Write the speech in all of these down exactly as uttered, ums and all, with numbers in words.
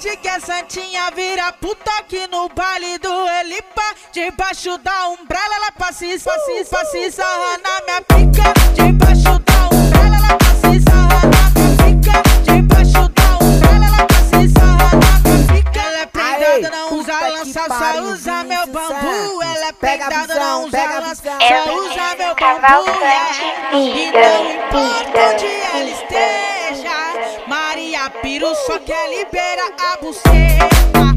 hoje que a Santinha vira puta aqui no baile do Elipa. Debaixo da umbrella ela passa e passa, passa e sarra na minha pica. Debaixo da umbrella ela passa e sarra na minha pica. Debaixo da umbrella ela passa e sarra na minha pica. Ela é prendada, não usa lança, só usa meu bambu. Ela é prendada, não usa lança, só usa meu bambu. E não importa onde ela esteja, Maria Piru só quer liberar a buceta.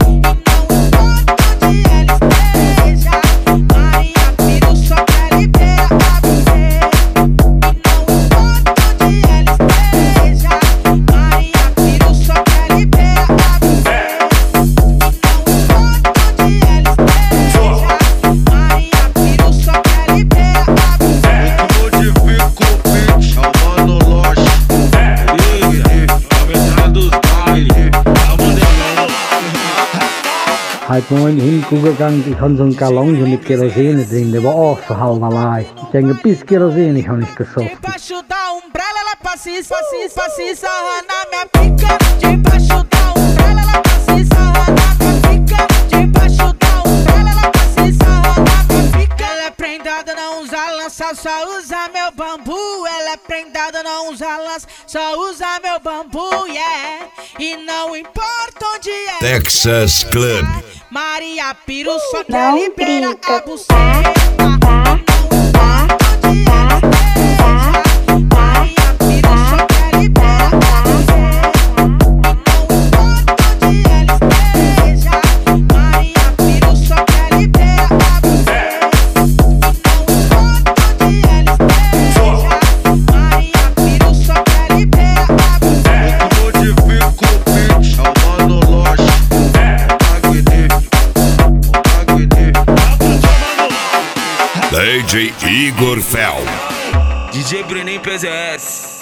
Hai moin hin kugegangen, ich habe so einen Gallon mit Kerosin drin, der war auch so halb allein. Ich denke, bis Kerosin ich habe nicht geschafft. Debaixo da umbrella ela passa e passa e passa e sarra na minha pica. Debaixo da umbrella ela passa e sarra na minha pica. Debaixo da umbrella ela passa e sarra na minha pica. Ela é prendada, não usa lança, só usa meu bambu. Ela é prendada, não usa lança, só usa meu bambu, yeah. E não importa onde é Texas Club. Maria Piru só quer Não liberar grita, a buceta. tá, tá, tá, tá, tá. Maria Piru só quer liberar a buceta. Não importa onde ela esteja, Maria Piru só quer liberar a buceta. Não importa onde ela esteja, Maria Piru só quer liberar a buceta. Modifica o beat, é o mano loja. D J Igor Fel. D J Brenin P Z S.